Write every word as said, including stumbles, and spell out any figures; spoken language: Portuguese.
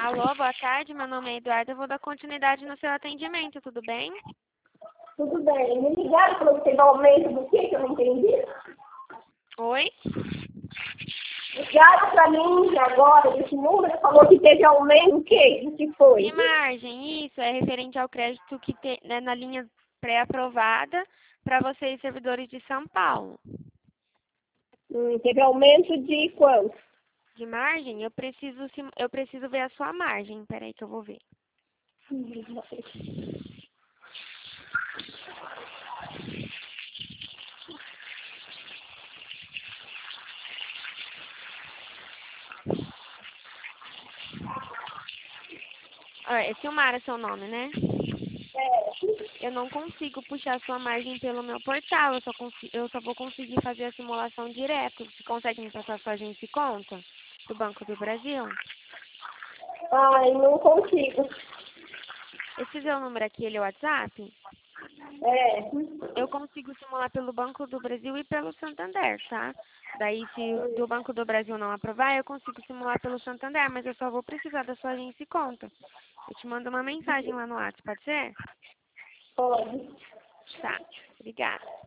Alô, boa tarde, meu nome é Eduardo, eu vou dar continuidade no seu atendimento, tudo bem? Tudo bem. Me ligaram para você dar aumento do quê que eu não entendi? Oi? Ligaram para mim agora, desse número, falou que teve aumento, o quê? O que foi? De margem, isso é referente ao crédito que tem né, na linha pré-aprovada para vocês, servidores de São Paulo. Hum, teve aumento de quanto? De margem, eu preciso, sim- eu preciso ver a sua margem, peraí que eu vou ver. Ah, é Silmara seu nome, né? É, Eu não consigo puxar a sua margem pelo meu portal, eu só, consi- eu só vou conseguir fazer a simulação direto. Você consegue me passar a sua agência e conta do Banco do Brasil? ai, não consigo. Esse seu número aqui, ele é o WhatsApp? É, Eu consigo simular pelo Banco do Brasil e pelo Santander, tá? Daí, se do Banco do Brasil não aprovar, eu consigo simular pelo Santander, mas eu só vou precisar da sua agência e conta. Eu te mando uma mensagem lá no WhatsApp, pode ser? pode. Tá, obrigada.